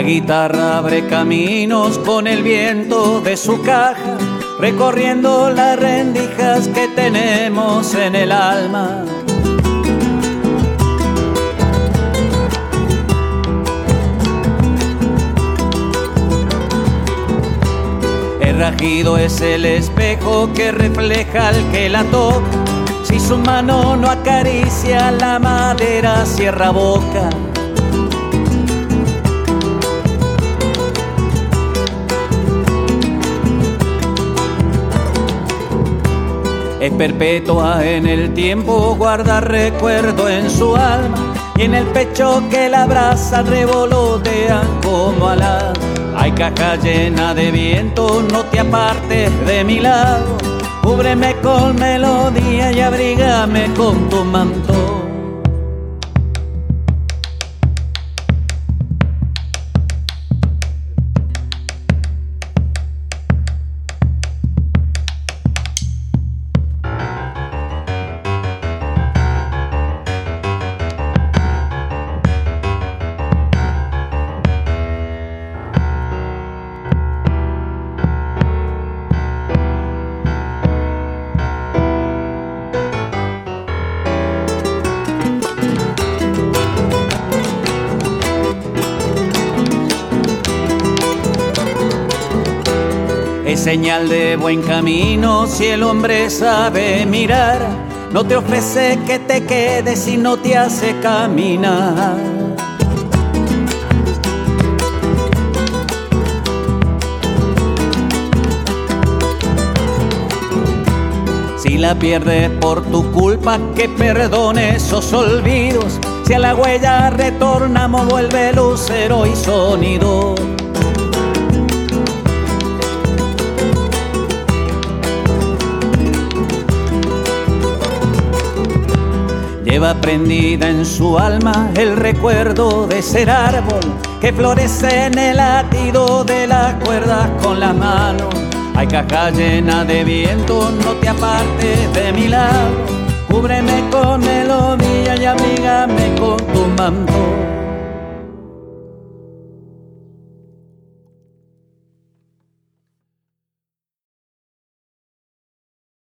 guitarra abre caminos con el viento de su caja, recorriendo las rendijas que tenemos en el alma. El rajido es el espejo que refleja al que la toca. Si su mano no acaricia la madera, cierra boca. Es perpetua en el tiempo, guarda recuerdo en su alma, y en el pecho que la abraza revolotean como alas. Hay caja llena de viento, no te apartes de mi lado, cúbreme con melodía y abrígame con tu manto. Es señal de buen camino si el hombre sabe mirar, no te ofrece que te quedes y no te hace caminar. Si la pierdes por tu culpa, que perdone esos olvidos. Si a la huella retornamos, vuelve lucero y sonido. Lleva prendida en su alma el recuerdo de ser árbol que florece en el latido de las cuerdas con las manos. Hay caja llena de viento, no te apartes de mi lado,